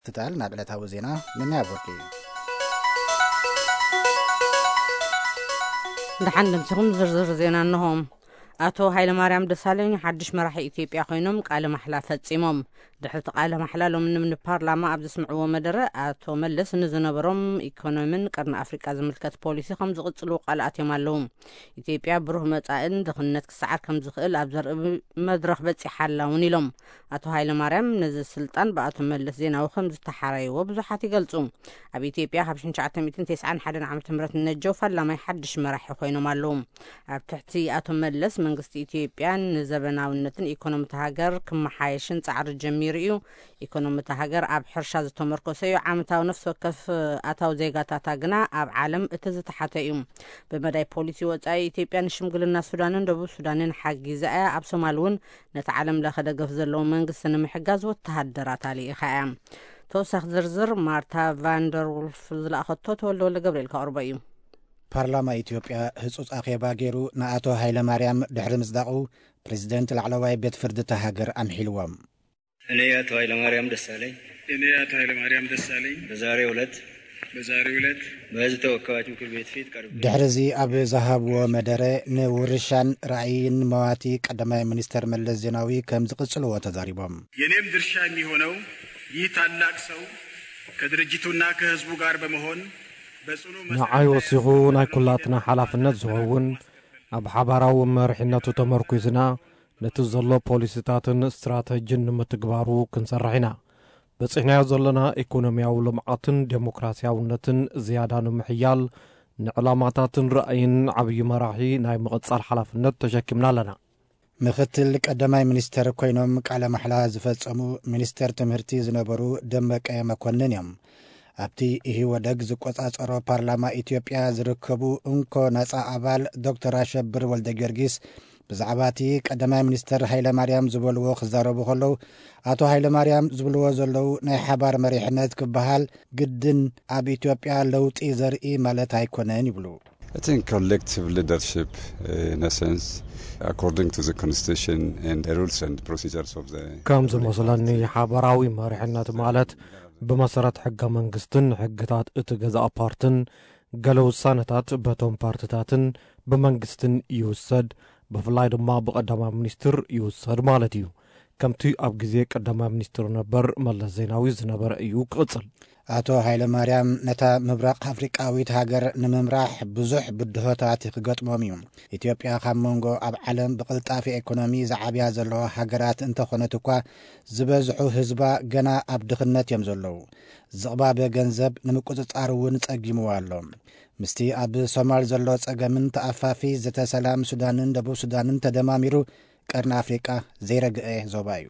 تتعال نابلتها وزينة من يابوركي دحن مسخم زرزر زينا أنهم أتو هايل ماريام دسالين حدش مراحي إثيوبيا خوينهم قال محلا فتسيمهم دحرت قال محلا لو من البرلمان أبد سمعوا مدرة أتو ملس نزنبرم إيكونومين قرن أفريقيا زملكت بوليسي خمز قتلوا قالات يمالهم إثيوبيا بروه متائن دخلنت كسعر كم زخيل أبزر مدرخ بتسي حلاون لهم أتو هايل ماريام نزل السلطان بأتو ملس زينا وخمز تحري وبزحاتي قلتهم أبي إثيوبيا حبشن شعتم 290 حدا عام تمرت النجو فلا ما يحدش مراحي خوينهم مالهم أبتحتي أتو ملس መንግስቲ ኢትዮጵያ ንዘበናውነትን ኢኮኖሚያዊ ሃገር ከመሓየሽን ጻዕር ጀሚርዩ ኢኮኖሚያዊ ሃገር ኣብ ሕርሻ ዝተመርኮሰዩ ዓመታዊ ነፍስ ወከፍ ኣታው ዜጋታት ግና ኣብ ዓለም እቲ ዝተሓተዩ በመዳይ ፖሊሲ ወጻኢ ኢትዮጵያ ንሽምግልና ሱዳንን ደቡብ ሱዳንን ሓጊዛ ኣብ ሶማሊውን ነቲ ዓለም ለኸደገፍ ዘለዎ መንግስቲ ንምሕጋዝ ወተሃደራት ኣልኢኻ ተወሳኺ ዝርዝር ማርታ ቫንደር ወልፍ ዝለኣኸቶ ተወልደ ገብርኤል ካርበዩ ፓርላማ ኢትዮጵያ ህጹጽ አኼባ ገይሩ ንአቶ ኃይለ ማርያም ድሕሪ ምስዳቁ ፕሬዝደንት ላዕለዋይ ቤት ፍርዲ ሃገር ኣምሒልዎም እኔ አቶ ኃይለ ማርያም ደሳለኝ በዛሬው ዕለት በሕዝብ ተወካዮች ምክር ቤት ፊት ቀርቤ ድሕሪዚ ኣብ ዝሃብዎ መደረ ንውርሻን ራዕይን መዋቲ ቀዳማይ ሚኒስተር መለስ ዜናዊ ከም ዝቅጽልዎ ተዛሪቦም የኔም ድርሻ የሚሆነው ይህ ታላቅ ሰው ከድርጅቱና ከህዝቡ ጋር በመሆን ንዓይ ወሲኹ ናይ ኩላትና ሓላፍነት ዝኸውን ኣብ ሓባራዊ መርሕነቱ ተመርኩዝና ነቲ ዘሎ ፖሊሲታትን ስትራቴጂን ንምትግባሩ ክንሰርሕ ኢና በጽሕናዮ ዘለና ኢኮኖሚያዊ ልምዓትን ዴሞክራሲያውነትን ዝያዳ ንምሕያል ንዕላማታትን ራእይን ዓብይ መራሒ ናይ ምቕጻል ሓላፍነት ተሸኪምና ኣለና ምክትል ቀዳማይ ሚኒስተር ኮይኖም ቃለ መሕላ ዝፈጸሙ ሚኒስተር ትምህርቲ ዝነበሩ ደመቀ መኮንን እዮም ኣብቲ ወደግ ዝቆጻጸሮ ፓርላማ ኢትዮጵያ ዝርከቡ እንኮ ነጻ ኣባል ዶክተር አሸብር ወልደ ጊዮርጊስ ብዛዕባቲ ቀዳማይ ሚኒስተር ኃይለ ማርያም ዝበልዎ ክዛረቡ ከለው አቶ ኃይለ ማርያም ዝብልዎ ዘለው ናይ ሓባር መሪሕነት ክበሃል ግድን ኣብ ኢትዮጵያ ለውጢ ዘርኢ ማለት ኣይኮነን ይብሉ I think collective leadership in a sense according to the constitution and the rules and procedures of the ከም ዝመስለኒ ሓባራዊ መሪሕነት ማለት بمسارات حق منغستن حقታት እቲ ገዛእ ፓርትን ገለ ውሳነታት በቶም ፓርቲታትን በመንግስትን ይውሰድ በፍላይ ድማ በቀዳማይ ሚኒስትር ይውሰድ ማለት እዩ ከምቲ ኣብ ግዜ ቀዳማይ ሚኒስትር ነበር መለስ ዜናዊ ዝነበረ እዩ ቅጽል አቶ ኃይለ ማርያም ነታ ምብራቅ አፍሪቃዊት ሃገር ንምምራሕ ብዙሕ ብድሆታት ክገጥሞም እዩ ኢትዮጵያ ካብ መንጎ ኣብ ዓለም ብቅልጣፊ ኢኮኖሚ ዝዓብያ ዘለዋ ሃገራት እንተኾነት እኳ ዝበዝሑ ህዝባ ገና ኣብ ድኽነት እዮም ዘለዉ ዝቕባበ ገንዘብ ንምቁፅጻር እውን ጸጊምዋ ኣሎ ምስቲ ኣብ ሶማል ዘሎ ጸገምን ተኣፋፊ ዘተሰላም ሱዳንን ደቡብ ሱዳንን ተደማሚሩ ቀርኒ አፍሪቃ ዘይረግአ ዞባ እዩ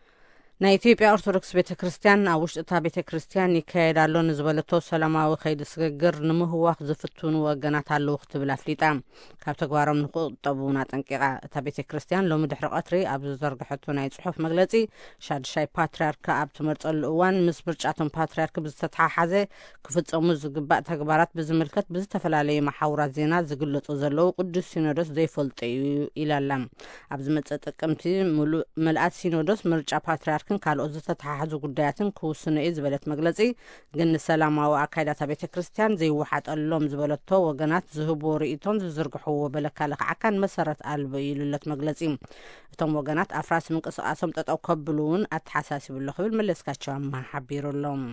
ናይ ኢትዮጵያ ኦርቶዶክስ ቤተክርስቲያን ኣብ ውሽጥታ ቤተክርስቲያን ይካየዳሎ ንዝበለቶ ሰላማዊ ኸይዲ ስግግር ንምህዋኽ ዝፍትኑ ወገናት ኣለዉ ክትብል ኣፍሊጣ ካብ ተግባሮም ንኽቁጠቡን ኣጠንቂቓ እታ ቤተክርስቲያን ሎሚ ድሕሪ ቀትሪ ኣብ ዝዘርግሐቶ ናይ ጽሑፍ መግለጺ ሻድሻይ ፓትርያርክ ኣብ ትመርጸሉ እዋን ምስ ምርጫቶም ፓትርያርክ ብዝተተሓሓዘ ክፍጸሙ ዝግባእ ተግባራት ብዝምልከት ብዝተፈላለዩ ማሕበራት ዜና ዝግለጹ ዘለዉ ቅዱስ ሲኖዶስ ዘይፈልጡ ኢላላ ኣብ ዝመጸ ጥቅምቲ ምልኣት ሲኖዶስ ምርጫ ፓትርያርክ ካልኦ ዝተተሓሓዙ ጉዳያትን ክውስኑ እዩ ዝበለት መግለጺ ግን ሰላማዊ ኣካይዳታ ቤተክርስቲያን ዘይወሓጠሎም ዝበለቶ ወገናት ዝህቦ ርእይቶን ዝዝርግሕዎ በለካለ ከዓካን መሰረት ኣልቦ ኢሉለት መግለጺ እቶም ወገናት ኣፍራስ ምንቅስቃሶም ጠጠው ከብሉውን ኣተሓሳሲብሉ ክብል መለስካቸው ሓቢሩሎም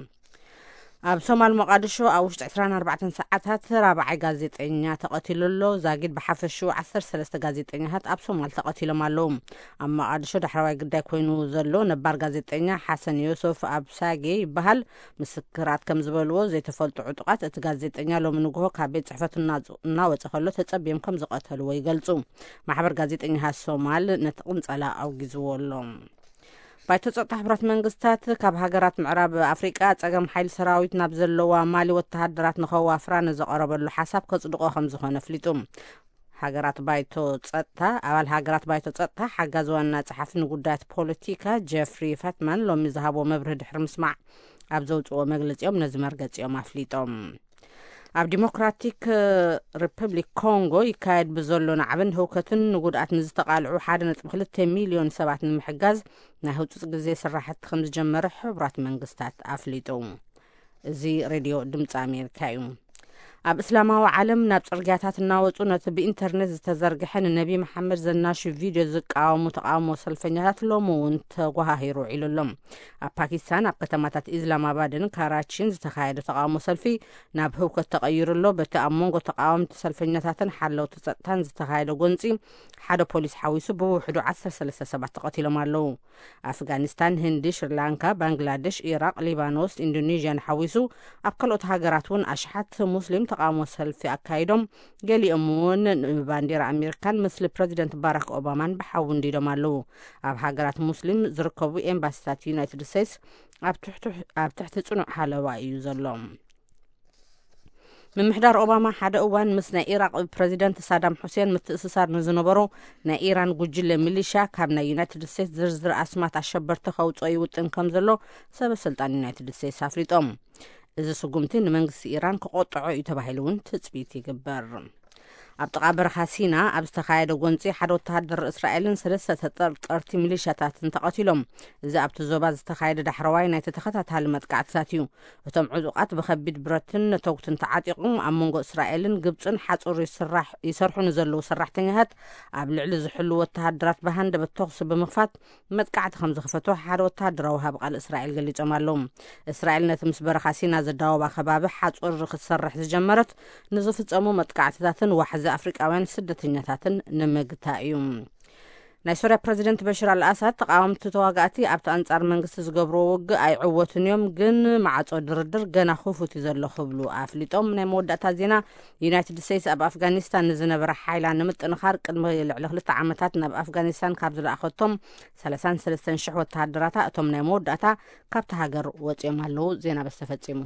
ኣብ ሶማል መቃድሾ ኣብ ውሽጢ 24 ሰዓታት ራብዓይ ጋዜጠኛ ተቐቲሉሎ ዛጊድ ብሓፈሹ 13 ጋዜጠኛታት ኣብ ሶማል ተቐቲሎም ኣለዉ ኣብ መቃድሾ ዳሕራዋይ ግዳይ ኮይኑ ዘሎ ነባር ጋዜጠኛ ሓሰን ዮሱፍ ኣብ ሳጌ ይበሃል ምስክራት ከም ዝበልዎ ዘይተፈልጡ ዕጡቃት እቲ ጋዜጠኛ ሎሚ ንግሆ ካብ ቤት ጽሕፈት እናወፀ ከሎ ተጸቢዮም ከም ዝቐተልዎ ይገልጹ ማሕበር ጋዜጠኛታት ሶማል ነቲ ቅንጸላ ኣውጊዝዎሎም ባይቶ ጸጥታ ሕብረት መንግስታት ካብ ሃገራት ምዕራብ አፍሪቃ ጸገም ሓይል ሰራዊት ናብ ዘለዋ ማሊ ወተሃደራት ንኸዋፍራ ንዘቐረበሉ ሓሳብ ከጽድቆ ከም ዝኾነ ፍሊጡ ሃገራት ባይቶ ጸጥታ ኣባል ሃገራት ባይቶ ጸጥታ ሓጋዝ ዋና ጸሓፊ ንጉዳያት ፖለቲካ ጀፍሪ ፋትማን ሎሚ ዝሃቦ መብርህ ድሕሪ ምስማዕ ኣብ ዘውፅኦ መግለጺኦም ነዚ መርገጺኦም ኣፍሊጦም ኣብ ዲሞክራቲክ ሪፐብሊክ ኮንጎ ይካየድ ብዘሎ ናዕብን ህውከትን ንጉድኣት ንዝተቃልዑ 1.2 ሚልዮን ሰባት ንምሕጋዝ ናይ ህውፅፅ ግዜ ስራሕቲ ከም ዝጀመረ ሕብራት መንግስታት ኣፍሊጡ። እዚ ሬድዮ ድምፂ ኣሜሪካ እዩ። ኣብ እስላማዊ ዓለም ናብ ጽርግያታት እናወጹ ነቲ ብኢንተርኔት ዝተዘርግሐ ነቢ መሐመድ ዘናሽ ቪድዮ ዝቃወሙ ተቃውሞ ሰልፈኛታት ሎሚ እውን ተጓሂሩ ዒሉሎም። ኣብ ፓኪስታን ኣብ ከተማታት ኢስላማባድን ካራቺን ዝተካየደ ተቃውሞ ሰልፊ ናብ ህውከት ተቀይሩሎ። በቲ ኣብ መንጎ ተቃወምቲ ሰልፈኛታትን ሓለውቲ ፀጥታን ዝተካየደ ጎንፂ ሓደ ፖሊስ ሓዊሱ ብውሕዱ 13 ሰባት ተቀቲሎም ኣለዉ። ኣፍጋኒስታን፣ ህንዲ፣ ሽሪላንካ፣ ባንግላዴሽ፣ ኢራቅ፣ ሊባኖስ፣ ኢንዶኔዥያን ሓዊሱ ኣብ ካልኦት ሃገራት እውን ኣሽሓት ሙስሊም ተቃውሞ ሰልፊ ኣካይዶም ገሊኦም እውን ባንዴራ ኣሜሪካን ምስሊ ፕሬዚደንት ባራክ ኦባማን ብሓዊ እንዲዶም ኣለዉ። ኣብ ሃገራት ሙስሊም ዝርከቡ ኤምባሲታት ዩናይትድ ስቴትስ ኣብ ትሕቲ ጽኑዕ ሓለዋ እዩ ዘሎ። ምምሕዳር ኦባማ ሓደ እዋን ምስ ናይ ኢራቅ ፕሬዚደንት ሳዳም ሁሴን ምትእስሳር ንዝነበሩ ናይ ኢራን ጉጅለ ሚሊሻ ካብ ናይ ዩናይትድ ስቴትስ ዝርዝር ኣስማት ኣሸበርቲ ከውፅኦ ይውጥን ከም ዘሎ ሰበስልጣን ዩናይትድ ስቴትስ ኣፍሊጦም። እዚ ስጉምቲ ንመንግስቲ ኢራን ክቆጥዖ እዩ ተባሂሉ እውን ትፅቢት ይግበር። ኣብ ጥቃ በረኻ ሲና ኣብ ዝተካየደ ጎንፂ ሓደ ወተሃደር እስራኤልን 3 ተጠርጠርቲ ሚሊሻታትን ተቀቲሎም። እዚ ኣብቲ ዞባ ዝተካየደ ዳሕረዋይ ናይቲ ተኸታታሊ መጥቃዕትታት እዩ። እቶም ዕጡቃት ብከቢድ ብረትን ተውትን ተዓጢቆም ኣብ መንጎ እስራኤልን ግብፅን ሓፁር ይሰርሑ ንዘለዉ ሰራሕተኛታት ኣብ ልዕሊ ዝሕሉ ወተሃደራት ብሃንደበ ተኩሲ ብምኽፋት መጥቃዕቲ ከም ዝኽፈቱ ሓደ ወተሃደራዊ ሃብ ቃል እስራኤል ገሊፆም ኣለዉ። እስራኤል ነቲ ምስ በረኻ ሲና ዘዳወባ ከባቢ ሓፁር ክትሰርሕ ዝጀመረት ንዝፍፀሙ መጥቃዕትታትን ዋሕዚ ኣፍሪቃውያን ስደተኛታትን ንምግታ እዩ። ናይ ሶርያ ፕሬዚደንት በሽር አልአሳድ ተቃወምቲ ተዋጋእቲ ኣብቲ አንጻር መንግስቲ ዝገብርዎ ውግእ ኣይዕወቱን እዮም፣ ግን ማዕጾ ድርድር ገና ክፉት እዩ ዘሎ ክብሉ ኣፍሊጦም። ናይ መወዳእታ ዜና ዩናይትድ ስቴትስ ኣብ ኣፍጋኒስታን ንዝነበረ ሓይላ ንምጥንኻር ቅድሚ ልዕሊ 2 ዓመታት ናብ ኣፍጋኒስታን ካብ ዝለኣኸቶም 33,000 ወተሃደራታ እቶም ናይ መወዳእታ ካብቲ ሃገር ወፂኦም ኣለዉ። ዜና በስተፈጺሙ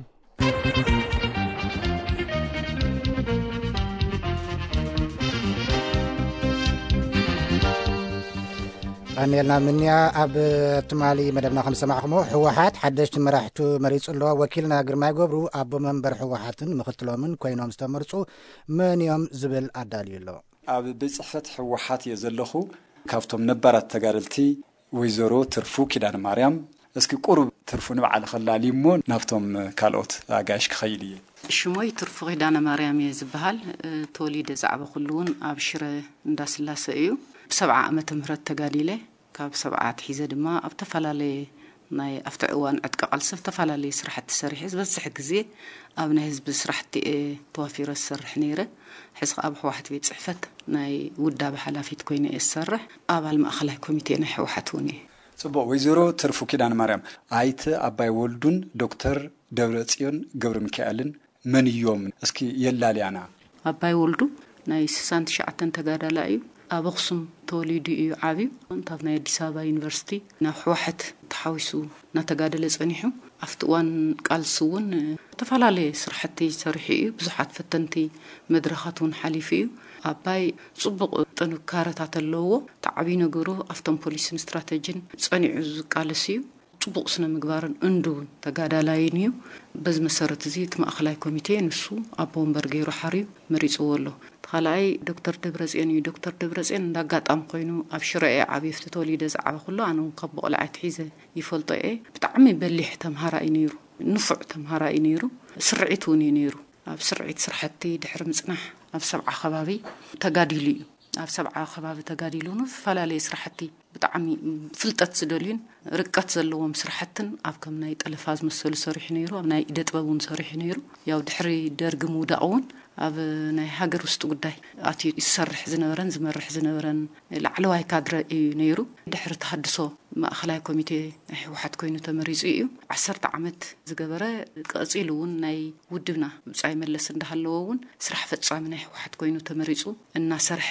ኣኔልና ምንያ ኣብ ትማሊ መደብና ከም ሰማዕኹሞ ሕወሓት ሓደሽቲ መራሕቱ መሪጹ ኣሎ። ወኪልና ግርማይ ገብሩ ኣቦ መንበር ሕወሓትን ምክትሎምን ኮይኖም ዝተመርጹ መን እዮም ዝብል ኣዳልዩ ኣሎ። ኣብ ብጽሕፈት ሕወሓት እየ ዘለኹ ካብቶም ነባራት ተጋደልቲ ወይዘሮ ትርፉ ኪዳነ ማርያም እስኪ ቁሩብ ትርፉ ንበዓል ኸላሊ እሞ ናብቶም ካልኦት ኣጋይሽ ክኸይድ እየ። ሽሞይ ትርፉ ኪዳነ ማርያም እየ ዝበሃል ተወሊደ ዛዕባ ኩሉውን ኣብ ሽረ እንዳስላሰ እዩ። ብ7 ዓመተ ምህረት ተጋዲለ ካብ 7 ሒዘ ድማ ኣብ ተፈላለየ ናይ ኣብቲ እዋን ዕጥቂ ቃልሲ ተፈላለየ ስራሕቲ ሰሪሐ ዝበዝሕ ግዜ ኣብ ናይ ህዝቢ ስራሕቲ ተዋፊረ ዝሰርሕ ነይረ። ሕዚ ኣብ ሕወሓት ቤት ጽሕፈት ናይ ውዳበ ሓላፊት ኮይነ እሰርሕ ኣባል ማእኸላይ ኮሚቴ ናይ ሕወሓት እውን እየ። ጽቡቕ ወይዘሮ ትርፉ ኪዳነ ማርያም ኣይተ ኣባይ ወልዱን ዶክተር ደብረጽዮን ገብረ ሚካኤልን መን እዮም እስኪ የላልያና? ኣባይ ወልዱ ናይ 69 ተጋዳላ እዩ። ኣብ ኣክሱም ተወሊዱ እዩ ዓብዩ እንታብ ናይ አዲስ አበባ ዩኒቨርሲቲ ናብ ሕወሓት ተሓዊሱ ናተጋደለ ጸኒሑ ኣብቲ እዋን ቃልሲ እውን ተፈላለየ ስራሕቲ ሰሪሑ እዩ። ብዙሓት ፈተንቲ መድረኻት እውን ሓሊፉ እዩ። ኣባይ ጽቡቕ ጥንካረታት ኣለዎ። ተዓብይ ነገሩ ኣብቶም ፖሊስን ስትራቴጂን ጸኒዑ ዝቃለስ እዩ። ጽቡቕ ስነ ምግባርን እንዱን ተጋዳላይን እዩ። በዚ መሰረት እዚ ማእኸላይ ኮሚቴ ንሱ ኣቦ ወንበር ገይሩ ሓርዩ መሪጽዎ ኣሎ። ተኻላይ ዶክተር ደብረጽዮን እዩ። ዶክተር ደብረጽዮን እንዳጋጣም ኮይኑ ኣብ ሽረኤ ዓብይፍቲ ተወሊደ ዛዕባ ኩሉ ኣነ ካብ በቕላዓት ሒዘ ይፈልጦ እየ። ብጣዕሚ በሊሕ ተምሃራይ ነይሩ፣ ንፉዕ ተምሃራይ ነይሩ፣ ስርዒት እውን ነይሩ። ኣብ ስርዒት ስራሕቲ ድሕሪ ምጽናሕ ኣብ 70 ከባቢ ተጋዲሉ እዩ። ኣብ 70 ከባቢ ተጋዲሉ ነው ፈላለየ ስራሕቲ ብጣዕሚ ፍልጠት ዝደልዩን ርቀት ዘለዎም ስራሕትን ኣብ ከም ናይ ጠለፋ ዝመሰሉ ሰሪሕ ነይሩ። ኣብ ናይ ኢደ ጥበብ እውን ሰሪሕ ነይሩ። ያው ድሕሪ ደርግ ምውዳቕ እውን ኣብ ናይ ሃገር ውስጥ ጉዳይ ኣትዩ ይሰርሕ ዝነበረን ዝመርሕ ዝነበረን ላዕለዋይ ካድረ እዩ ነይሩ። ድሕሪ ተሐድሶ ማእኸላይ ኮሚቴ ናይ ሕወሓት ኮይኑ ተመሪጹ እዩ። 10 ዓመት ዝገበረ ቀጺሉ እውን ናይ ውድብና ብጻይ መለስ እንዳሃለዎ እውን ስራሕ ፈጻሚ ናይ ሕወሓት ኮይኑ ተመሪጹ እናሰርሐ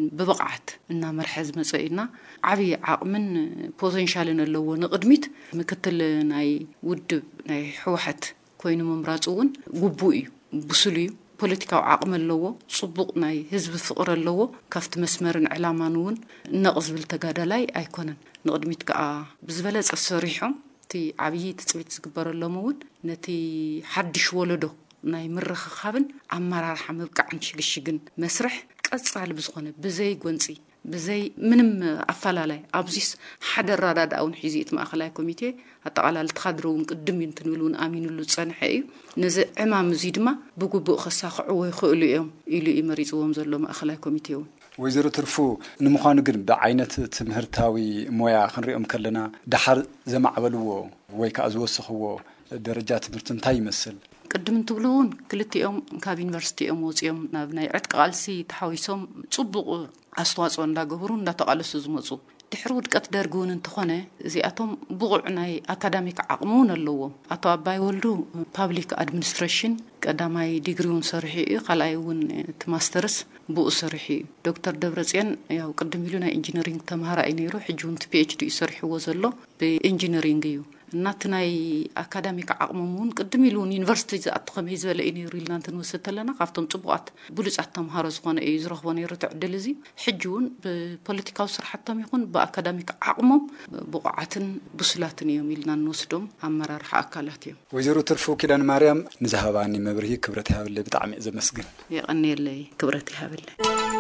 ብብቕዓት እናመርሐ ዝመጸ ኢና ዓብይ ዓቕምን ፖቴንሻልን ኣለዎ ንቕድሚት ምክትል ናይ ውድብ ናይ ሕወሓት ኮይኑ መምራጹ እውን ጉቡእ እዩ፣ ብሱል እዩ። ፖለቲካዊ ዓቕሚ ኣለዎ፣ ጽቡቕ ናይ ህዝቢ ፍቕሪ ኣለዎ። ካብቲ መስመርን ዕላማን እውን ነቕዝብል ተጋዳላይ ኣይኮነን። ንቕድሚት ከዓ ብዝበለጸ ሰሪሖም እቲ ዓብይ ትጽቢት ዝግበረሎም እውን ነቲ ሓድሽ ወለዶ ናይ ምርኽኻብን ኣመራርሓ ምብቃዕን ሽግሽግን መስርሕ ቀጻሊ ብዝኾነ ብዘይ ጎንፂ ብዘይ ምንም ኣፈላላይ ኣብዚስ ሓደ ራዳዳውን ሒዚት ማእኸላይ ኮሚቴ ኣጠቓላሊ ተኻድረውን ቅድም እንትንብሉን ኣሚኑሉ ጸንሐ እዩ ነዚ ዕማም እዚ ድማ ብግቡእ ከሳኽዕዎ ይኽእሉ እዮም ኢሉ ይመሪፅዎም ዘሎ ማእኸላይ ኮሚቴ እውን ወይዘሮ ትርፉ ንምዃኑ ግን ብዓይነት ትምህርታዊ ሞያ ክንሪኦም ከለና ድሓር ዘማዕበልዎ ወይ ከዓ ዝወስኽዎ ደረጃ ትምህርቲ እንታይ ይመስል ቅድም እንትብሉውን ክልቲኦም ካብ ዩኒቨርሲቲኦም ወፂኦም ናብ ናይ ዕጥቂ ቃልሲ ተሓዊሶም ጽቡቕ ኣስተዋጽኦ እንዳገበሩ እንዳተቃለሱ ዝመጹ ድሕሪ ውድቀት ደርጊ እውን እንተኾነ እዚኣቶም ብቑዕ ናይ ኣካዳሚክ ዓቕሚ እውን ኣለዎም ኣቶ ኣባይ ወልዱ ፓብሊክ ኣድሚኒስትሬሽን ቀዳማይ ዲግሪውን ሰሪሑ እዩ ካልኣይ እውን ማስተርስ ብኡ ሰሪሑ እዩ ዶክተር ደብረጽዮን ያው ቅድም ኢሉ ናይ ኢንጂነሪንግ ተምሃራይ ነይሩ ሕጂ እውን ፒኤችዲ ሰሪሕዎ ዘሎ ብኢንጂነሪንግ እዩ እናት ናይ ኣካዳሚክ ዓቕሞም እውን ቅድም ኢሉውን ዩኒቨርሲቲ ዝኣቱ ከመይ ዝበለ እዩ ነይሩ ኢልና እንትንወስድ ኣለና ካብቶም ጽቡቓት ብሉጻት ተምሃሮ ዝኾነ እዩ ዝረኽቦ ነይሩ ትዕድል እዚ ሕጂ እውን ብፖለቲካዊ ስራሕቶም ይኹን ብኣካዳሚክ ዓቕሞም ብቑዓትን ብሱላትን እዮም ኢልና እንወስዶም ኣመራርሓ ኣካላት እዮም ወይዘሮ ትርፉ ኪዳን ማርያም ንዝሃባኒ መብርሂ ክብረት ይሃብለይ ብጣዕሚ ዘመስግን የቐኒየለይ ክብረት ይሃብለይ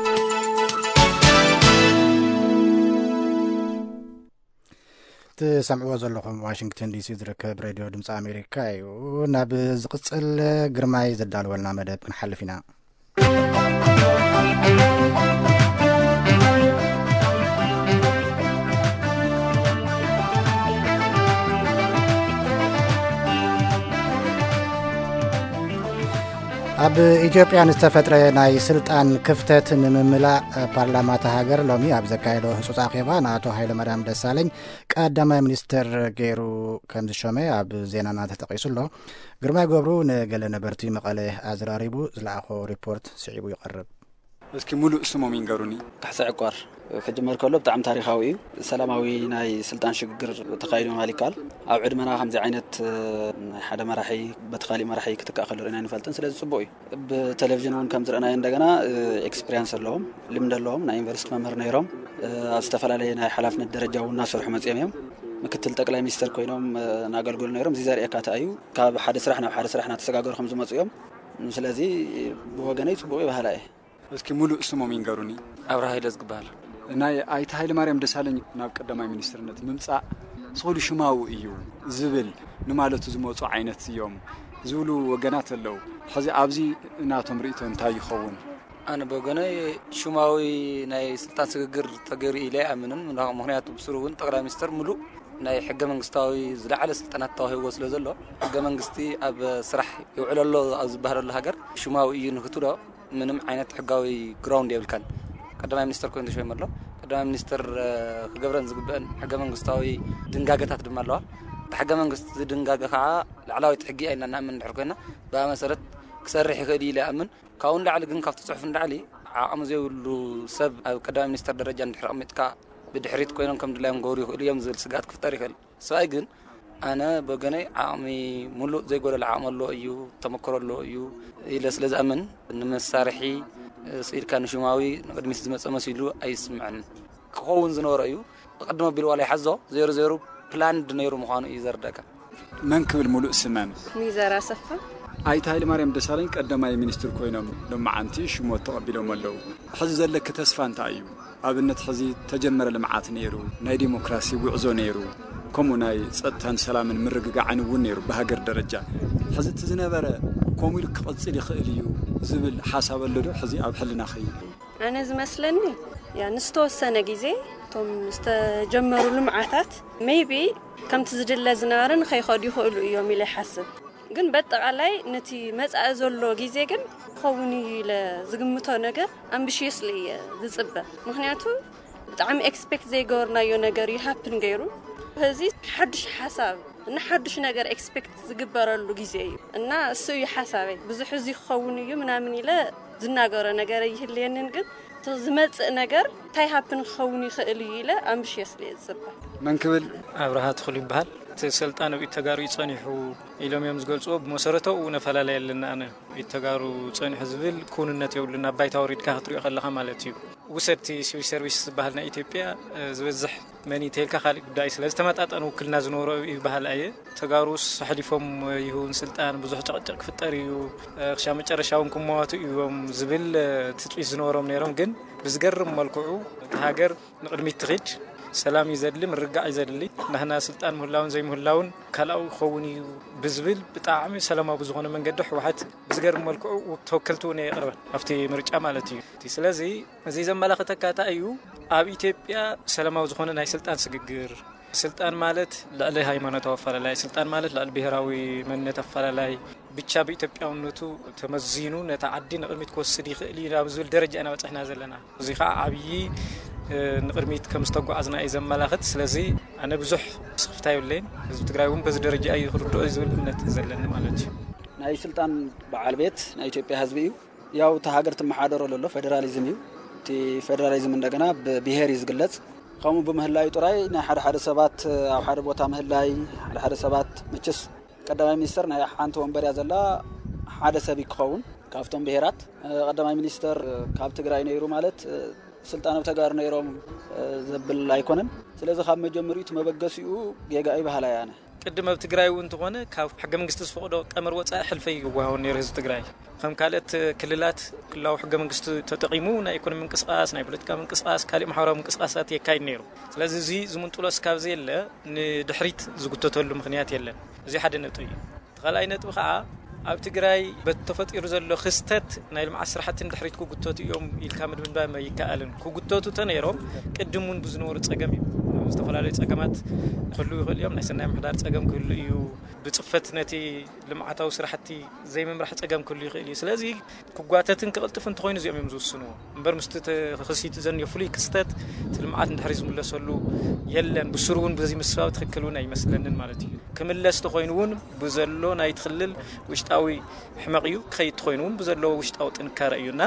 تسمعوا زلهم واشنطن دي سي ዝርከብ ሬድዮ ድምፂ ኣሜሪካ እዩ ናብ ዝቅፅል ግርማይ ዘዳልወልና መደብ ክንሓልፍ ኢና ኣብ ኢትዮጵያ ንዝተፈጥረ ናይ ስልጣን ክፍተት ንምምላእ ፓርላማት ሃገር ሎሚ ኣብ ዘካየዶ ህጹጽ ኣኼባ ንኣቶ ሃይለማርያም ደሳለኝ ቀዳማይ ሚኒስትር ገይሩ ከም ዝሾመ ኣብ ዜናና ተጠቂሱሎ ግርማይ ገብሩ ንገለ ነበርቲ መቐለ ኣዝራሪቡ ዝለኣኾ ሪፖርት ስዒቡ ይቐርብ እስኪ ሙሉእ ስሞም ይንገሩኒ ካሕሳዕ ዕቋር ከጅመር ከሎ ብጣዕሚ ታሪኻዊ እዩ ሰላማዊ ናይ ስልጣን ሽግግር ተኻይዱ ማሊካል ኣብ ዕድመና ከምዚ ዓይነት ናይ ሓደ መራሒ በተኻሊ መራሒ ክትከእ ከሎ ኢና ንፈልጥን ስለዚ ጽቡቕ እዩ ብቴሌቪዥን እውን ከም ዝረአናዮ እንደገና ኤክስፒሪየንስ ኣለዎም ልምድ ኣለዎም ናይ ዩኒቨርሲቲ መምህር ነይሮም ኣብ ዝተፈላለየ ናይ ሓላፍነት ደረጃ እውን እናሰርሑ መፅኦም እዮም ምክትል ጠቅላይ ሚኒስትር ኮይኖም ናገልግሉ ነይሮም እዚ ዘርእየካ እዩ ካብ ሓደ ስራሕ ናብ ሓደ ስራሕ እናተሰጋገሩ ከም ዝመፁ እዮም ስለዚ ብወገነይ ጽቡቕ እዩ ባህላ እስኪ ሙሉእ ስሞም ይንገሩኒ ኣብርሃ ሂለ ዝግባል ናይ ኣይተ ሃይለማርያም ደሳለኝ ናብ ቀዳማይ ሚኒስትርነት ምምጻእ ዝኸዱ ሽማው እዩ ዝብል ንማለቱ ዝመፁ ዓይነት እዮም ዝብሉ ወገናት ኣለው ሕዚ ኣብዚ እናቶም ርእቶ እንታይ ይኸውን ኣነ በወገነይ ሽማዊ ናይ ስልጣን ሽግግር ተገይሩ ኢለ ኣምንን ምክንያቱ ብስሩ እውን ጠቅላይ ሚኒስትር ሙሉእ ናይ ሕገ መንግስታዊ ዝለዓለ ስልጣናት ተዋሂብዎ ስለ ዘሎ ሕገ መንግስቲ ኣብ ስራሕ ይውዕለሎ ኣብ ዝበሃለሉ ሃገር ሽማዊ እዩ ንክትሎ ምንም ዓይነት ሕጋዊ ግራውንድ የብልካን ቀዳማይ ሚኒስትር ኮይኑ ተሾይም ኣሎ ቀዳማይ ሚኒስትር ክገብረን ዝግበአን ሕገ መንግስታዊ ድንጋጌታት ድማ ኣለዋ ሕገ መንግስቲ ድንጋጌ ከዓ ላዕላዊት ሕጊ ኣይና ንኣምን እንድሕር ኮይና ብመሰረት ክሰርሕ ይኽእል ኢለ ኣምን ካብኡ ንላዕሊ ግን ካብቲ ፅሑፍ ንላዕሊ ዓቕሚ ዘይብሉ ሰብ ኣብ ቀዳማይ ሚኒስትር ደረጃ እንድሕር ቀሚጥካ ብድሕሪት ኮይኖም ከም ድላዮም ገብሩ ይኽእሉ እዮም ዝብል ስጋት ክፍጠር ይኽእል ሰብኣይ ግን ኣነ በወገነይ ዓቕሚ ሙሉእ ዘይጎደለ ዓቕሚ ኣሎ እዩ ተመክሮ ኣሎ እዩ ኢለ ስለ ዝኣምን ንመሳርሒ ስኢልካ ንሽማዊ ንቅድሚት ዝመፀ መሲሉ ኣይስምዕን ክኸውን ዝነበረ እዩ ቅድመ ቢል ዋላ ይሓዞ 00 ፕላንድ ነይሩ ምዃኑ እዩ ዘርዳእካ መን ክብል ሙሉእ ስመን ሚዘራ ሰፋ ኣይተ ሃይለማርያም ደሳለኝ ቀዳማይ ሚኒስትር ኮይኖም ሎማዓንቲ ሽሞት ተቐቢሎም ኣለው ሕዚ ዘለክ ተስፋ እንታይ እዩ ኣብነት ሕዚ ተጀመረ ልምዓት ነይሩ ናይ ዲሞክራሲ ጉዕዞ ነይሩ ከምኡ ናይ ጸጥታን ሰላምን ምርግጋዕን እውን ነይሩ ብሃገር ደረጃ ሕዚ እቲ ዝነበረ ከምኡ ኢሉ ክቕፅል ይኽእል እዩ ዝብል ሓሳብ ኣሎ ዶ ሕዚ ኣብ ሕልና ኸይድ ኣነ ዝመስለኒ ንዝተወሰነ ግዜ እቶም ዝተጀመሩ ልምዓታት ሜይቢ ከምቲ ዝድለ ዝነበረ ንኸይኸዱ ይኽእሉ እዮም ኢለ ይሓስብ ግን በጠቓላይ ነቲ መጻእ ዘሎ ግዜ ግን ክኸውን ኢለ ዝግምቶ ነገር ኣምቢሽየስሊ ዝጽበ ምክንያቱ ብጣዕሚ ኤክስፔክት ዘይገበርናዮ ነገር ይሃፕን ገይሩ ህዚ ሓድሽ ሓሳብ ንሓድሽ ነገር ኤክስፔክት ዝግበረሉ ግዜ እዩ እና እሱ እዩ ሓሳበይ ብዙሕ እዚ ክኸውን እዩ ምናምን ኢለ ዝናገረ ነገር ይህልየንን ግን ዝመጽእ ነገር እንታይ ሃፕን ክኸውን ይኽእል እዩ ኢለ ኣምቢሽየስሊ ዝጽበ መን ክብል ኣብርሃ ትኽሉ ይበሃል سلطان ويتجارو يصنيحو إلهم يوم زقلصو بمسارته ونفلا لنا أنا يتجارو صنيح زبل كون النتي ولنا بيت أوريد كهتري خلها مالتيو وسرتي شوي سيرفيس بحالنا إثيوبيا زوزح مني تلك خالق دايس لازم تمات أنا وكلنا زنورو بحال أيه تجاروس حليفهم يهون سلطان بزح تقطع في الطريق خشام ترشاون كموات يوم زبل تطوي زنورو منيرهم جن بزقرم ملكوعو هاجر نقدم يتغيج سلام يزدلي مرجع يزدلي نحن سلطان مهلاون زي مهلاون كلاو خوني بزبل بتاعمي سلام أبو زغون من قدح واحد بزقرم ملكوع وتوكلتوني قرب أفتي مرجع مالتي تسلزي زي زملاقتك كاتا أيو أبي تبيا سلام أبو زغون ناي سلطان سجر سلطان مالت لا له هاي ما نتوفر لا سلطان مالت لا البهراوي من نتوفر لا بتشابي تبيا ونتو تمزينو نتعدي نقدر متكوسدي خلي نابزول درجة أنا وتحنا زلنا زي خا عبي نقرميت كمستقو عزنا إذا ملاخت سلزي أنا بزح سخفتاي ولين إذا تقرأون بس درجة أي خردو إزول إمنت زلنا مالتي ناي سلطان بعالبيت ناي تبي حزبيو ياو تهاجرت محاضر ولا فدراليزميو تي فدراليزم عندنا ببيهر يزقلت قاموا بمهلاي طراي نا حد سبات أو حد بوتا مهلاي على حد سبات متشس قدام مينستر نا حانت ومبر يازلا حد سبي قون كافتون بهرات قدام مينستر كاب تقرأي نيرو مالت سلطانو تغار نيروم زبل لايكونن سلازي خاب مجمريت مبغسيو يغاي بحالا يانا قدم بتغراي وانت هونه كاف حق منغست فقدو قمر وصا حلفي يغواو نير هز تغراي خم كالت كللات كلاو حق منغست تطقيمو نا ايكونومي انقساس نا بوليتيكا انقساس كالي محاورا انقساسات يكاي نيرو سلازي زي زمنطلوس كاب زيله ندحريت زغتتولو مخنيات يلن زي حد نطي تخلاي نطو خا أب تجري بتفطير زلوا خستت نايل معسر حتى ندحريت كوجتوت يوم يلكامد من بام يكالن كوجتوت تنيرهم قدمون بزنور تصقمي استفلالي تصقمات كله يقول يوم نحسنا محدار تصقم كله يو بتصفت نتي لمعتاو سرحتي زي ما راح تصقم كله يقول سلازي كوجاتتن كقلطفن تخوين زي يمزوسنو امبر مستت خسيت زن يفلي كستت تلمعات ندحريز ملسلو يلن بسرون بزي مسفاو تخكلونا يمسلنن مالتي كملس تخوينون بزلو ناي تخلل وشتاوي حمقيو كخيت تخوينون بزلو وشتاو تنكار ايونا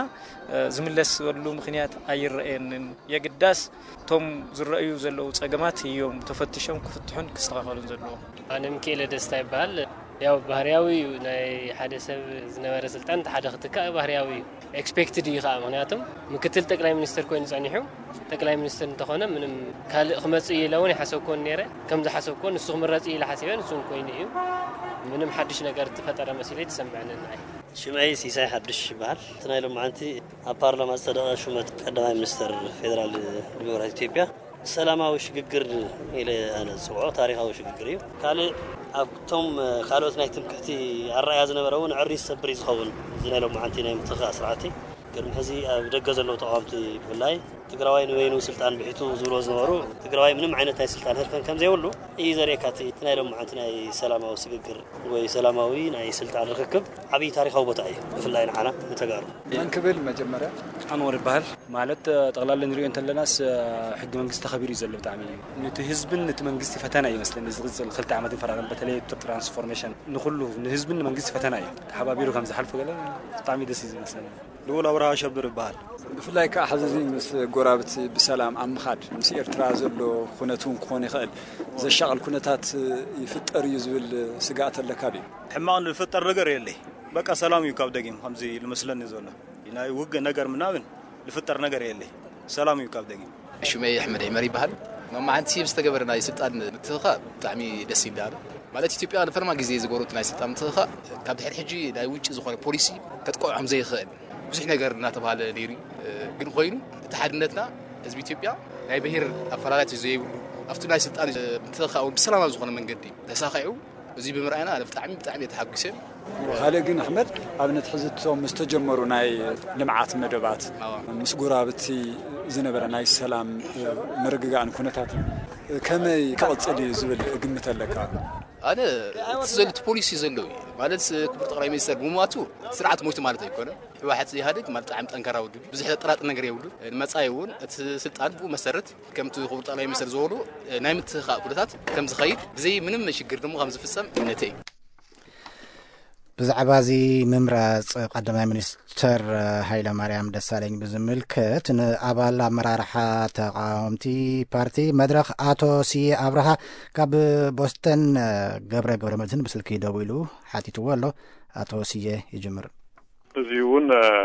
زملس ولو مخنيات ايرئن يقداس توم زرأيو زلو صقمات يوم تفتشون كفتحون كاستغفلون زلو انا مكيل دستا يبال ያው ባህሪያዊ ናይ ሓደ ሰብ ዝነበረ ስልጣን ሓደ ክትካ ባህሪያዊ ኤክስፔክትድ ይኻ ምክንያቱም ምክትል ጠቅላይ ሚኒስትር ኮይኑ ጸኒሑ ጠቅላይ ሚኒስትር እንተኾነ ምንም ካልእ ክመጽ ኢለውን ይሓሰብኮን ነይረ ከም ዝሓሰብኮ ንሱ ክምረጽ ኢለ ሓሲበን እሱን ኮይኑ እዩ ምንም ሓድሽ ነገር ተፈጠረ መስለይ ተሰምዐና ሽመይ ሲሳይ ሓድሽ ይባል ትናይሎም ማንቲ ኣብ ፓርላማ ዝተደቀ ሹመት ቀዳማይ ሚኒስትር ፌደራል ሪፐብሊክ ኢትዮጵያ ሰላማዊ ሽግግር ኢለ ኣነ ጽውዖ ታሪኻዊ ሽግግር እዩ ካልእ ኣብቶም ካልኦት ናይ ትምክሕቲ ኣራያ ዝነበረውን ዕሪስ ሰብሪ ዝኸውን ዝናይሎም ማንቲ ናይ ምትኻ ስርዓቲ ቅድሚ ሕዚ ኣብ ደገ ዘለዉ ተቃዋምቲ ብፍላይ ትግራዋይ ንወይኑ ስልጣን ብሒቱ ዝብሎ ዝነበሩ ትግራዋይ ምንም ዓይነት ናይ ስልጣን ህርፈን ከም ዘይብሉ እዩ ዘርእየካቲ ትናይሎም ማንቲ ናይ ሰላማዊ ሽግግር ወይ ሰላማዊ ናይ ስልጣን ርክክብ ዓብዪ ታሪኻዊ ቦታ እዩ ብፍላይ ንዓና ንተጋሩ መንክብል መጀመርያ ኣንወር ይበሃል ማለት ጠቕላላ ንሪኦ እንተለናስ ሕጊ መንግስቲ ተኸቢሩ እዩ ዘሎ ብጣዕሚ ነቲ ህዝብን ነቲ መንግስቲ ፈተና እዩ መስለኒ ዝቕፅል 2 ዓመት ይፈራረም በተለይ ትራንስፎርሜሽን ንኹሉ ንህዝብን መንግስቲ ፈተና እዩ ተሓባቢሩ ከም ዝሓልፉ ገለ ብጣዕሚ ደስ እዩ ዝመስለኒ ልውል ኣብርሃ ሸብር ይበሃል ብፍላይ ከዓ ሕዚ ምስ ጎራብቲ ብሰላም ኣምኻድ ምስ ኤርትራ ዘሎ ኩነቱን ክኾን ይኽእል ዘሻቕል ኩነታት ይፍጠር እዩ ዝብል ስጋኣት ኣለካ ድዩ ሕማቕ ዝፍጠር ነገር የለይ በቃ ሰላም እዩ ካብ ደጊም ከምዚ ልመስለኒ ዘሎ ናይ ውግእ ነገር ምናምን ዝፍጠር ነገር የለይ ሰላም እዩ ካብ ደጊም ሽመይ ኣሕመድ ይመር ይበሃል ማዓንቲ ዝተገበረ ናይ ስልጣን ምትኻ ብጣዕሚ ደስ ይላል ማለት ኢትዮጵያ ንፈርማ ግዜ ዝገበሩት ናይ ስልጣን ምትኻ ካብ ድሕሪ ሕጂ ናይ ውጭ ዝኾነ ፖሊሲ ከተቆዖም ዘይኽእል ብዙሕ ነገር እናተባሃለ ነይሩ ግን ኮይኑ እቲ ሓድነትና ህዝቢ ኢትዮጵያ ናይ ብሄር ኣፈላላት ዘይብሉ ኣብቲ ናይ ስልጣን ምትኻ ብሰላማዊ ዝኾነ መንገዲ ተሳኺዑ እዚ ብምርኣይና ብጣዕሚ የተሓገሰ ካልእ ግን ኣሕመድ ኣብነት ሕዝቶም ዝተጀመሩ ናይ ልምዓት መደባት ምስ ጎራብቲ ዝነበረ ናይ ሰላም ምርግጋእን ኩነታት ከመይ ክቕፅል እዩ ዝብል ግምት ኣለካ أنا تزلت بوليسي زلوي مالت كبر تقرأ ميسر بمواتو سرعة موت مالته يكون واحد زي هذا مالت عمت أنكره ودو بزحلة طرات النجار يولو المسايون سلطان بو مسرت كم تخبر تقرأ ميسر زولو نايمت خاء بلتات كم زخير زي من مش يقدر مو خمس في السم نتي ብዛዕባ እዚ ምምራፅ ቀዳማይ ሚኒስትር ሃይለማርያም ደሳለኝ ብዝምልከት ንኣባል ኣመራርሓ ተቃወምቲ ፓርቲ መድረክ ኣቶ ስዬ ኣብርሃ ካብ ቦስተን ገብረ መድህን ብስልኪ ደው ኢሉ ሓቲትዎ ኣሎ። ኣቶ ስዬ ይጅምር። እዚ እውን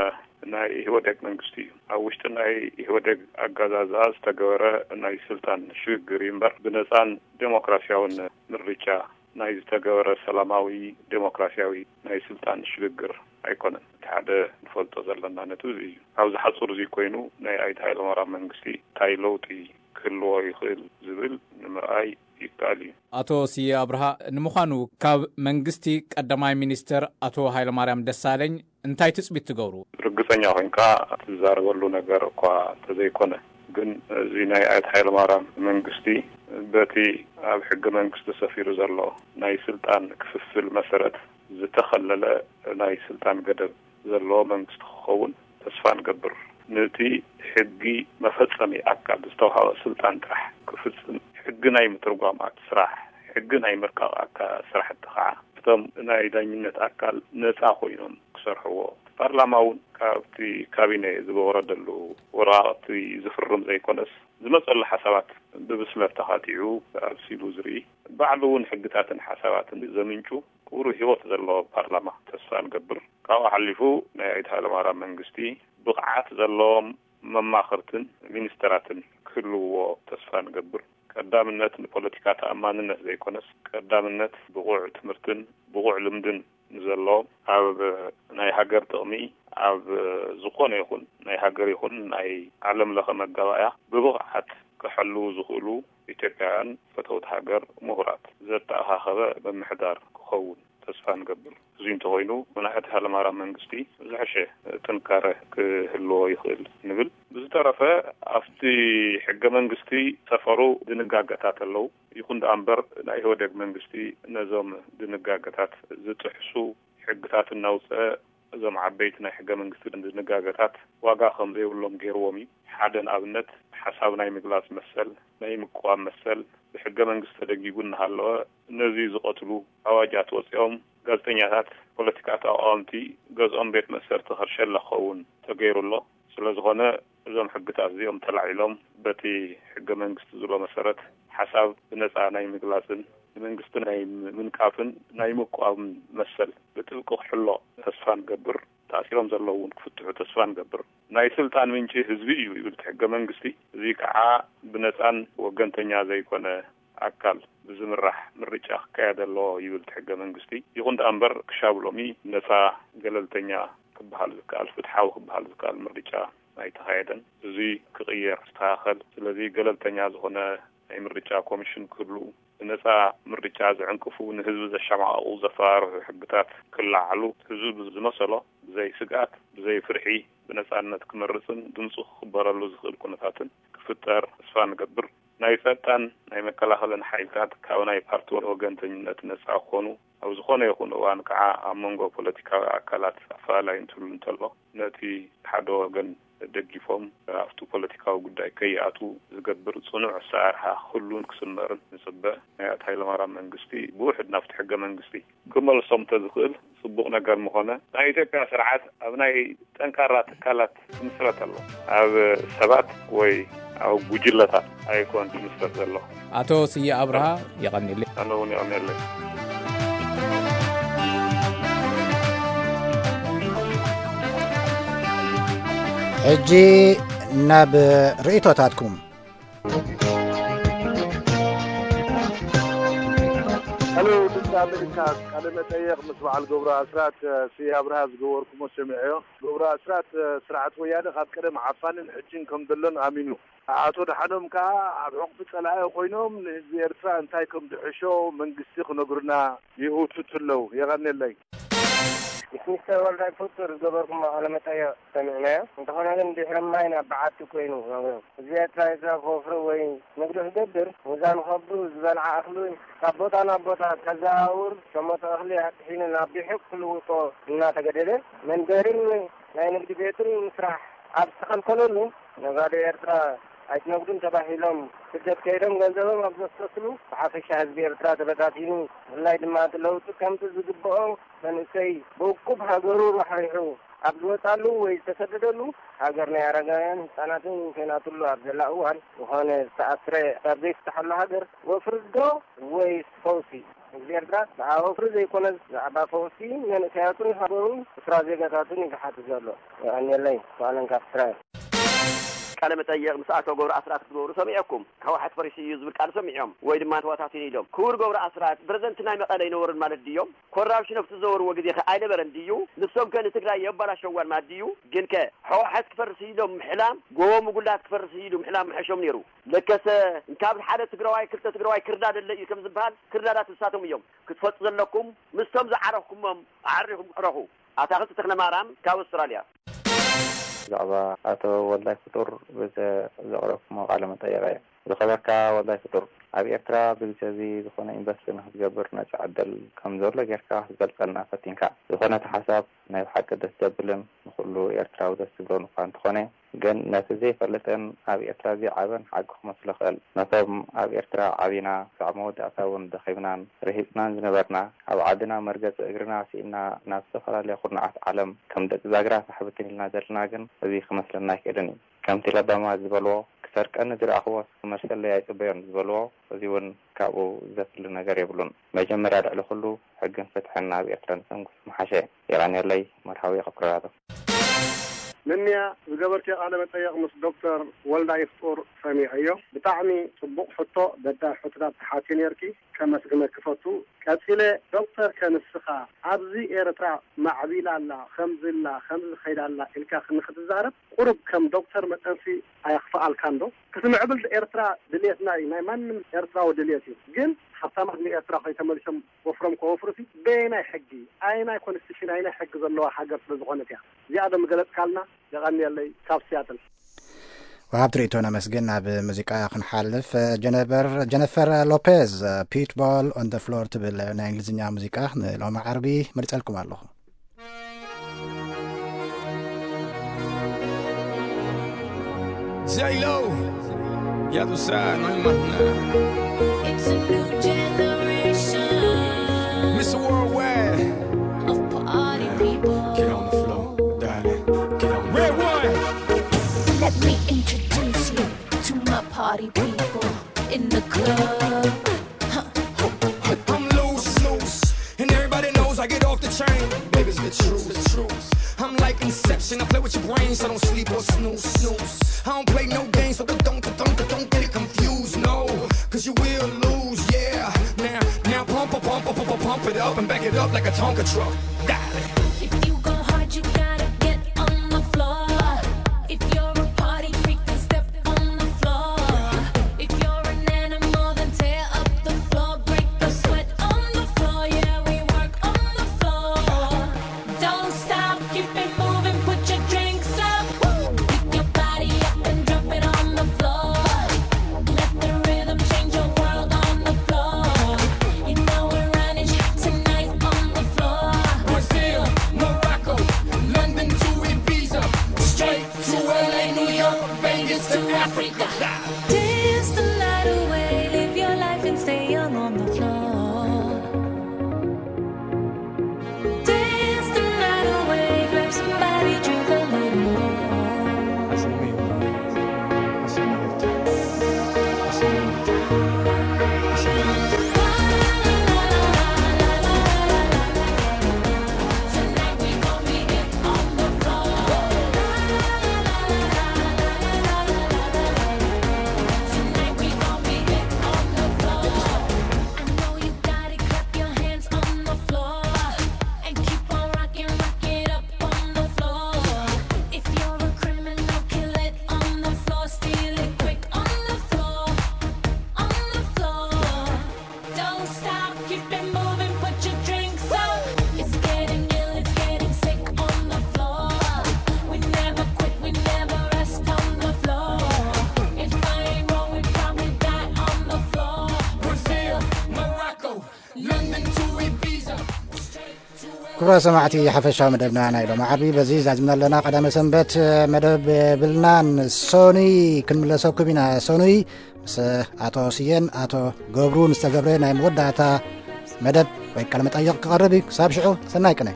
ናይ ኢህወደግ መንግስቲ እዩ። ኣብ ውሽጢ ናይ ኢህወደግ ኣገዛዛ ዝተገበረ ናይ ስልጣን ሽግግር እምበር ብነፃን ዴሞክራሲያውን ምርጫ ናይ ዝተገበረ ሰላማዊ ዴሞክራሲያዊ ናይ ስልጣን ሽግግር ኣይኮነን። ሓደ ንፈልጦ ዘለና ነቱ እዩ። ኣብዚ ሓጹር እዚ ኮይኑ ናይ ኣይተ ሃይለማርያም መንግስቲ ታይ ለውጢ ክህልዎ ይኽእል ዝብል ንምርኣይ ይከኣል እዩ። ኣቶ ስዬ ኣብርሃ ንምዃኑ ካብ መንግስቲ ቀዳማይ ሚኒስትር ኣቶ ሃይለማርያም ደሳለኝ እንታይ ትፅቢት ትገብሩ? ርግፀኛ ኮይንካ ትዛረበሉ ነገር እኳ ተዘይኮነ ግን እዚ ናይ ኣይተ ሃይለማርያም መንግስቲ በቲ ኣብ ሕገ መንግስቲ ሰፊሩ ዘሎ ናይ ስልጣን ክፍፍል መሰረት ዝተኸለለ ናይ ስልጣን ገደብ ዘለዎ መንግስቲ ክኸውን ተስፋ ንገብር። ነቲ ሕጊ መፈጸሚ ኣካል ዝተውሃበ ስልጣን ጥራሕ ክፍጽም ሕጊ ናይ ምትርጓማት ስራሕ ሕጊ ናይ ምርቃቕ ስራሕቲ ከዓ እቶም ናይ ዳኝነት ኣካል ነፃ ኮይኖም ክሰርሕዎ ፓርላማ እውን ካብቲ ካቢነ ዝወረደሉ ወረቓቕቲ ዝፍርም ዘይኮነስ ዝመፀሉ ሓሳባት ብብስለት ተኻቲዑ ኣብሲሉ ዝርኢ ባዕሉ እውን ሕግታትን ሓሳባትን ዘምንጩ ውሩ ህይወት ዘለዎ ፓርላማ ተስፋ ንገብር። ካብኡ ሓሊፉ ናይ ኣይተ ሃይለማርያም መንግስቲ ብቕዓት ዘለዎም መማኽርትን ሚኒስተራትን ክህልውዎ ተስፋ ንገብር። ቀዳምነት ንፖለቲካ ተኣማንነት ዘይኮነስ ቀዳምነት ብቑዕ ትምህርትን ብቑዕ ልምድን ንዘለዎም ኣብ ናይ ሃገር ጥቕሚ ኣብ ዝኾነ ይኹን ናይ ሃገር ይኹን ናይ ዓለም ለኸ መጋባእያ ብብቕዓት ክሕልው ዝኽእሉ ኢትዮጵያውያን ፈተውት ሃገር ምሁራት ዘተኣኻኸበ ምምሕዳር ክኸውን ተስፋ ንገብር። እዚ እንተኮይኑ ናይ ኣይተ ሃይለማርያም መንግስቲ ዝሐሸ ጥንካረ ክህልዎ ይኽእል ንብል። ብዝተረፈ ኣብቲ ሕገ መንግስቲ ሰፈሩ ድንጋጌታት ኣለዉ። ይኹን ደኣ እምበር ናይ ኢህወደግ መንግስቲ ነዞም ድንጋጌታት ዝጥሕሱ ሕግታት እናውፅአ እዞም ዓበይቲ ናይ ሕገ መንግስቲ ድንጋጌታት ዋጋ ከም ዘይብሎም ገይርዎም እዩ። ሓደ ንኣብነት ሓሳብ ናይ ምግላጽ መሰል ናይ ምቁዋም መሰል ብሕገ መንግስቲ ተደጊጉ እናሃለወ ነዚ ዝቐትሉ ኣዋጃት ወፂኦም ጋዜጠኛታት ፖለቲካ ተቃወምቲ ገዝኦም ቤት መሰርቲ ክርሸል ክኸውን ተገይሩሎ። ስለዝኾነ እዞም ሕግታት እዚኦም ተላዒሎም በቲ ሕገ መንግስቲ ዝብሎ መሰረት ሓሳብ ብነፃ ናይ ምግላጽን መንግስቲ ናይ ምንቃፍን ናይ ምቁዋም መሰል ብጥብቂ ክሕሎ ተስፋ ንገብር። ተኣሲሮም ዘለዉ እውን ክፍትሑ ተስፋ ንገብር። ናይ ስልጣን ምንጪ ህዝቢ እዩ ይብል ሕገ መንግስቲ። እዚ ከዓ ብነፃን ወገንተኛ ዘይኮነ ኣካል ብዝምራሕ ምርጫ ክካየድ ኣለዎ ይብል ሕገ መንግስቲ። ይኹን ደኣ እምበር ክሻብሎሚ ነፃ ገለልተኛ ክበሃል ዝከኣል ፍትሓዊ ክበሃል ዝከኣል ምርጫ ኣይተኻየደን። እዚ ክቕየር ዝተኻኸል። ስለዚ ገለልተኛ ዝኾነ ናይ ምርጫ ኮሚሽን ክህሉ ነፃ ምርጫ ዝዕንቅፉ ንህዝቢ ዘሸማቐቑ ዘፈራርሑ ሕግታት ክላዓሉ ህዝቢ ዝመሰሎ ብዘይ ስጋት ብዘይ ፍርሒ ብነፃነት ክመርፅን ድምፁ ክኽበረሉ ዝኽእል ኩነታትን ክፍጠር ተስፋ ንገብር። ናይ ጸጥታን ናይ መከላኸልን ሓይልታት ካብ ናይ ፓርቲ ወገንተኝነት ነፃ ክኾኑ ኣብ ዝኾነ ይኹን እዋን ከዓ ኣብ መንጎ ፖለቲካዊ ኣካላት ኣፈላላይ እንትህሉ እንተሎ ነቲ ሓደ ወገን ደጊፎም ኣብቲ ፖለቲካዊ ጉዳይ ከይኣቱ ዝገብር ጽኑዕ ኣሰራርሓ ኩሉን ክስመርን ንጽበእ ናይ ኣይተ ሃይለማርያም መንግስቲ ብውሕድ ናብቲ ሕገ መንግስቲ ክመልሶም ተዝኽእል ጽቡቕ ነገር ምኾነ ናይ ኢትዮጵያ ስርዓት ኣብ ናይ ጠንካራ ትካላት ክምስረት ኣሎ። ኣብ ሰባት ወይ ኣብ ጉጅለታት ኣይኮን ክምስረት ዘሎ። ኣቶ ስዬ ኣብርሃ ይቐኒል። ኣነ እውን ይቐኒለይ። ሕጂ ናብ ርእቶታትኩም هلو ድምፂ ኣሜሪካ ቃለ መጠይቕ ምስ በዓል ገብሩ ኣስራት ስዬ ኣብርሃ ዝገበርኩሞ ሰሚዐዮ። ገብሩ ኣስራት ስርዓት ወያነ ካብ ቀደም ዓፋንን ሕጅን ከም ዘሎን ኣሚኑ ኣቶ ደሓኖም ከዓ ኣብ ዕቑቢ ጸላኢ ኮይኖም ንህዝቢ ኤርትራ እንታይ ከም ዝሕሾ መንግስቲ ክነግሩና ይእውቱት ኣለዉ። የቐኒለይ ሚኒስተር ወልዳይ ፎቶር ዝገበርኩሞ ቃለ መጠይቕ ሰሚዕናዮ። እንተኾነ ግን ድሕሪ ማይ ናብ በዓቲ ኮይኑ ህዝቢ ኤርትራ ክወፍሪ ወይ ንግዲ ክገብር ሚዛን ከብዱ ዝበልዓ እኽሊ ካብ ቦታ ናብ ቦታ ተዘዋውር ሸሞተ እኽሊ ኣጥሒኑ ናብ ቢሑቅ ክልውጦ እናተገደደ መንበርን ናይ ንግዲ ቤትን ምስራሕ ኣብ ዝተኸልከለሉ ነጋዶ ኤርትራ ኣይትነግዱን ተባሂሎም ስደት ከይዶም ገንዘቦም ኣብ ዘስተስሉ ብሓፈሻ ህዝቢ ኤርትራ ተበታቲኑ ብፍላይ ድማ ለውጢ ከምቲ ዝግብኦ መንእሰይ ብውቁብ ሃገሩ ባሕሪሑ ኣብ ዝወጣሉ ወይ ዝተሰደደሉ ሃገር ናይ ኣረጋውያን ህፃናትን ኮይናትሉ ኣብ ዘላ እዋን ዝኾነ ዝተኣስረ ኣብ ዘይፍትሐሉ ሃገር ወፍርዶ ወይ ፈውሲ ህዝቢ ኤርትራ ብዛዕባ ወፍሪ ዘይኮነ ብዛዕባ ፈውሲ መንእሰያቱን ሃገሩን እስራ ዜጋታቱን ይግሓት ዘሎ ኣንየለይ ዋለን ካብ እስራኤል ቃለ መጠየቅ مساعته ገብረ አስራት ገብሩ ሰሚዕኩም ከዋሕት ፈሪሲ ዝብል ቃል ሰሚዖም ወይ ድማ ተዋታቲን ኢሎም ክቡር ገብረ አስራት ፕሬዝደንት ናይ መቀለ ይነብሩን ማለት ድዮም ኮራፕሽን ኣብቲ ዘወርዎ ግዜ አይነበረን ድዩ ንሶም ከን ትግራይ የባላሸዋን ማለት ድዩ ግን ከዋሕት ክፈርሲ ኢሎም ምሕላም ጎም ጉላት ክፈርሲ ኢሎም ምሕላም ምሕሾም ነይሩ ለከሰ እንካብ ሓደ ትግራዋይ ክልተ ትግራዋይ ክርዳድ ለይ ከም ዝባል ክርዳዳት ተሳቶም እዮም ክትፈጽ ዘለኩም ምስቶም ዝዓረፍኩሞም አዕሪኩም ረኹ አታኽልት ተክለማርያም ካብ አውስትራሊያ زعبا أتو والله فطور بس زغرف مقالة متأيرة زخبرك والله فطور أبي أكتر بالجزي زخنا إنبسنا هتجبر نتعدل كم زور لجركا هتجلسنا فتينكا زخنا تحسب نحكي دستبلم نقوله أكتر ودستبلون فان تخونه جن نتزي فلتن أبي أكتر زي عبن حق مسلخ نتم أبي أكتر عبينا سعمود أتون دخيبنا رهيبنا زنبرنا أو عدنا مرجع أجرنا سينا نفسه اللي خلنا عالم كم دزاجرة حبتين لنا درنا جن زي خمس لنا كدني كم تلا ما زبلوا كسر كأن در أخوة كمشكلة اللي يعتبرون زبلوا وزيون كابو زفل نجار يبلون ما جمر على خلو حقن فتحنا أبي أكتر نسمع محشة يعني اللي مرحوي قبر هذا منيا زجبرتي أنا متأيق مس دكتور ولدا يفطر سميعيو بتعني صبوق حطه بدأ حطة تحاتين يركي كما سكما كفتو كاتيله دكتور كان السخاء عبزي إيرترا معبيل الله خمز خير الله إلكا خنخت الزارب قرب كم دكتور متنسي أيخفى الكاندو كسمع عبل إيرترا دليتنا ناي من إيرترا ودليتي جن حتى ما من إيرترا خيتملشم وفرم كوفرسي بين حقي أين يكون استشين أين حق زلوا حاجة بزغنتها زيادة مقلت كالنا يغني اللي كاف سياتل وهاب تريتونا مسجنا بموسيقى خنحالف جينيفر لوبيز بيتبول اون ذا فلور تبل انجليزية موسيقى لو مع عربي مرتلكم الله J-Lo ya tú sabes no hay más nada It's a new generation Mr. Worldwide of party people Get on the floor, darling Get on the Red one Let me introduce you to my party people in the club. I'm loose, and everybody knows I get off the train. Baby's the truth. I'm like Inception. I play with your brain, so don't sleep or snooze. I don't play no games, so don't get it confused. No, cause you will lose, yeah. Now pump it up and back it up like a Tonka truck. Darling. If you go hard, you gotta get on the floor. If you're a party freak, then step on the floor. If you're an animal, then tear up the floor. Break the sweat on the floor, yeah, we work on the floor. Don't stop, keep it moving, put your drinks up. Pick your body up and drop it on the floor. Let the rhythm change your world on the floor. You know we're running tonight on the floor. We're still كبرى سمعتي حفشة مدبنا أنا إلو معبي بزيز عزمنا لنا قدام سنبت مدب بلنان سوني كنملا سوكو بنا سوني بس أتو سيين أتو قبرون استقبرين أي مودعتا مدب ويكلمة أيق قربي سابشعو سنايكني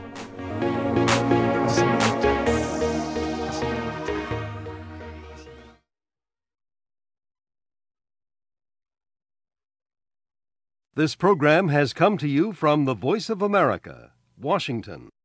This program has come to you from the Voice of America, Washington.